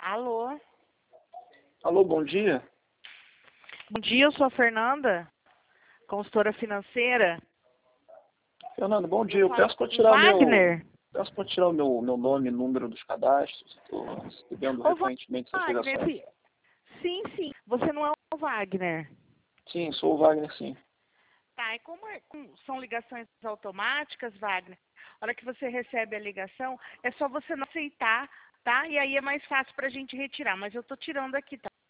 Alô? Alô, bom dia. Bom dia, eu sou a Fernanda, consultora financeira. Fernando, bom dia. Eu Eu falo peço para com o tirar Wagner. meu nome e número dos cadastros. Estou recebendo Ô, recorrentemente essas Wagner, ligações. sim. Você não é o Wagner. Sim, sou o Wagner, sim. Tá, e são ligações automáticas, Wagner, a hora que você recebe a ligação, é só você não aceitar, tá? E aí é mais fácil pra gente retirar. Mas eu tô tirando aqui, tá?